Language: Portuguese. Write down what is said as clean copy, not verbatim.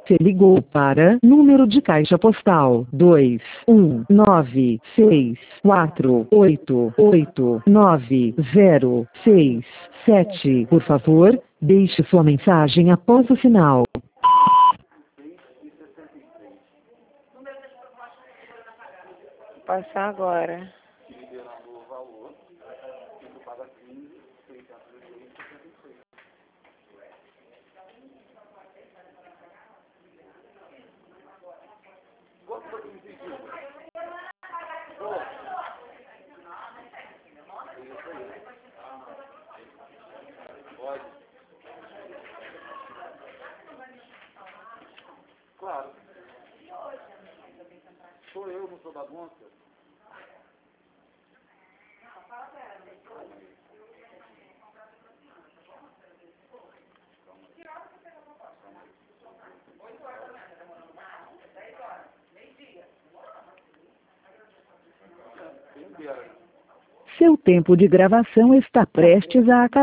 Você ligou para número de caixa postal 21964889067. Por favor, deixe sua mensagem após o sinal. Passar agora. Claro. Sou eu, não sou bagunça. Seu tempo de gravação está prestes a acabar.